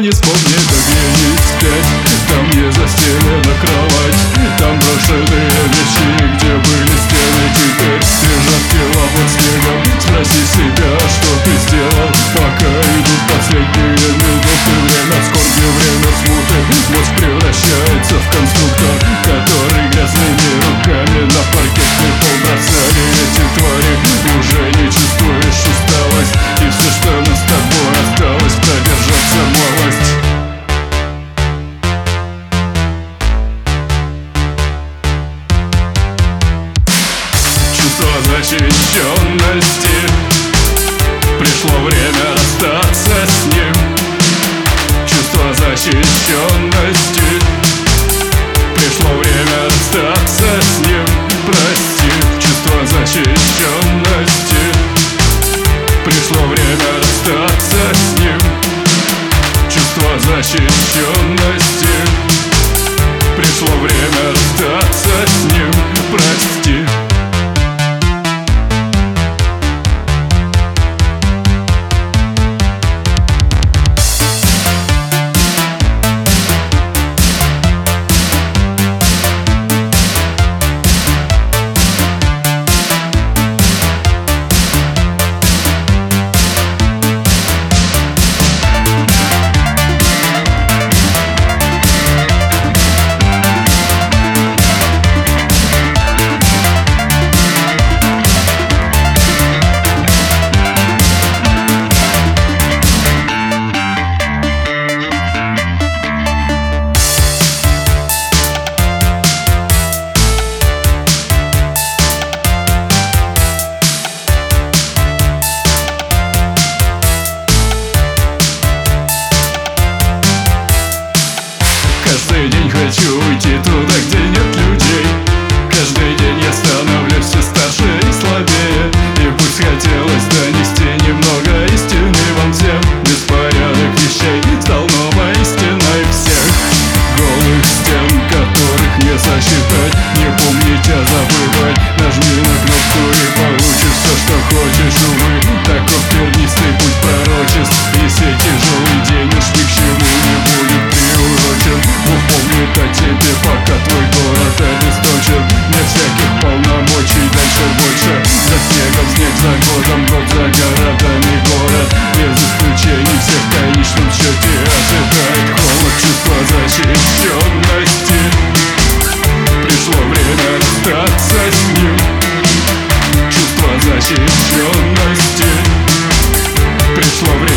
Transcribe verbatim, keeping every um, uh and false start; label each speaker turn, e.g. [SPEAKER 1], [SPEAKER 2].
[SPEAKER 1] не вспомнит объедет спять. Там, где застелена кровать, там брошенные вещи, где были стены, теперь лежат тела под снегом. Спроси себя, что ты сделал, пока идут последние минуты. Время скорби, время смуты. Мозг превращается в конструктор, который грязными руками на паркетный пол бросали эти твари. Уже не чувствуешь усталость, и все, что нам с тобой осталось, продержаться малость. Чувство защищенности, пришло время расстаться с ним. Чувство защищенности, пришло время расстаться с ним. Прости, чувство защищенности, пришло время расстаться с ним. Чувство защищенности, пришло время расстаться с ним. Прости. Каждый день хочу уйти туда, где нет людей. Каждый день я становлюсь все старше и слабее. И пусть хотелось донести немного истины вам всем, беспорядок вещей стал новой стеной всех голых стен, которых не сосчитать, не помнить, а забывать. Нажми на кнопку и получишь все, что хочешь. Увы, таков тернистый путь пророчеств, и сей тяжелый день уж ни к чему не будет приурочен. Бог помнит о тебе, пока твой город обесточен. Нет всяких полномочий, дальше больше. За снегом снег, за годом год, за городами город. Без исключений всех в конечном счете ожидает холод. Чувство защищенности, пришло время расстаться с ним. Чувство защищенности, пришло время